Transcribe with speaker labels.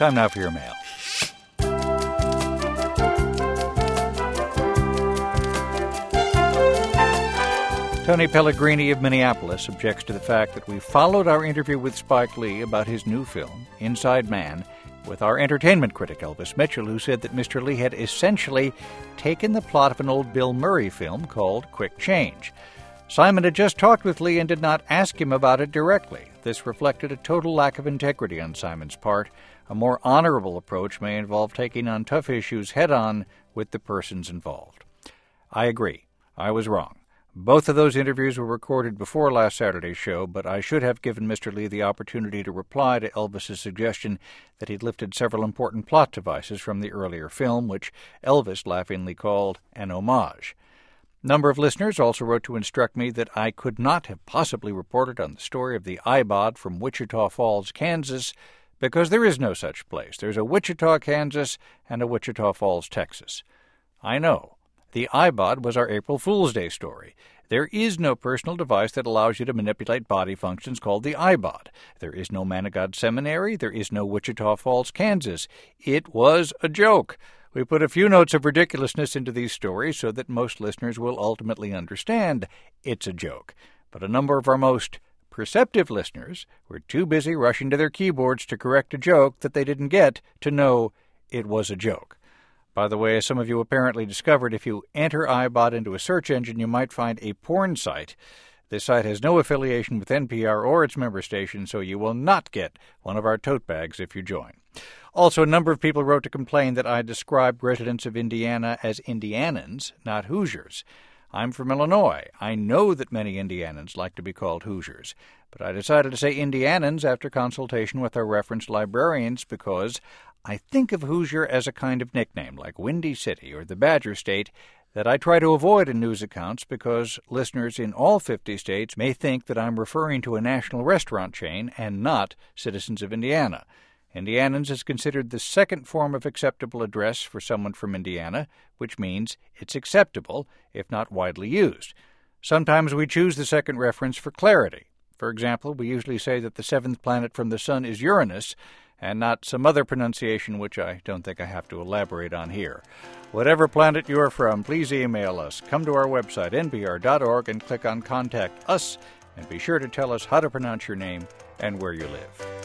Speaker 1: Time now for your mail. Tony Pellegrini of Minneapolis objects to the fact that we followed our interview with Spike Lee about his new film, Inside Man, with our entertainment critic Elvis Mitchell, who said that Mr. Lee had essentially taken the plot of an old Bill Murray film called Quick Change. Simon had just talked with Lee and did not ask him about it directly. This reflected a total lack of integrity on Simon's part. A more honorable approach may involve taking on tough issues head-on with the persons involved. I agree. I was wrong. Both of those interviews were recorded before last Saturday's show, but I should have given Mr. Lee the opportunity to reply to Elvis's suggestion that he'd lifted several important plot devices from the earlier film, which Elvis laughingly called an homage. A number of listeners also wrote to instruct me that I could not have possibly reported on the story of the iBod from Wichita Falls, Kansas, because there is no such place. There's a Wichita, Kansas, and a Wichita Falls, Texas. I know. The iBod was our April Fool's Day story. There is no personal device that allows you to manipulate body functions called the iBod. There is no Man of God Seminary. There is no Wichita Falls, Kansas. It was a joke. We put a few notes of ridiculousness into these stories so that most listeners will ultimately understand it's a joke. But a number of our most perceptive listeners were too busy rushing to their keyboards to correct a joke that they didn't get to know it was a joke. By the way, as some of you apparently discovered, if you enter iBot into a search engine, you might find a porn site. This site has no affiliation with NPR or its member station, so you will not get one of our tote bags if you join. Also, a number of people wrote to complain that I described residents of Indiana as Indianans, not Hoosiers. I'm from Illinois. I know that many Indianans like to be called Hoosiers, but I decided to say Indianans after consultation with our reference librarians because I think of Hoosier as a kind of nickname, like Windy City or the Badger State, that I try to avoid in news accounts because listeners in all 50 states may think that I'm referring to a national restaurant chain and not citizens of Indiana. Indianans is considered the second form of acceptable address for someone from Indiana, which means it's acceptable, if not widely used. Sometimes we choose the second reference for clarity. For example, we usually say that the seventh planet from the sun is Uranus, and not some other pronunciation which I don't think I have to elaborate on here. Whatever planet you're from, please email us. Come to our website, npr.org, and click on Contact Us, and be sure to tell us how to pronounce your name and where you live.